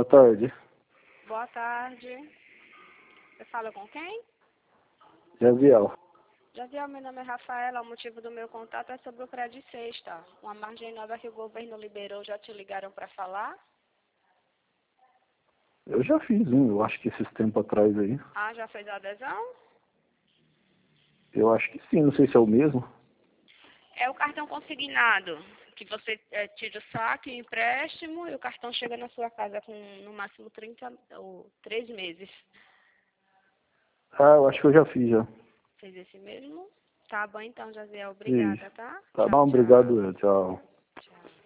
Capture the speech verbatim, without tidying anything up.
boa tarde. Boa tarde. Você fala com quem? Jaziel. Jaziel, meu nome é Rafaela. O motivo do meu contato é sobre o crédito sexta. Uma margem nova que o governo liberou. Já te ligaram para falar? Eu já fiz um, eu acho que esses tempos atrás aí. Ah, já fez a adesão? Eu acho que sim, não sei se é o mesmo. É o cartão consignado, que você é, tira o saque, o empréstimo, e o cartão chega na sua casa com no máximo trinta ou três meses. Ah, eu acho que eu já fiz já. Fez esse mesmo? Tá bom então, Jaziel. Fiz. Obrigada, tá? Tá Tchau, bom, tchau. obrigado, tchau. Tchau.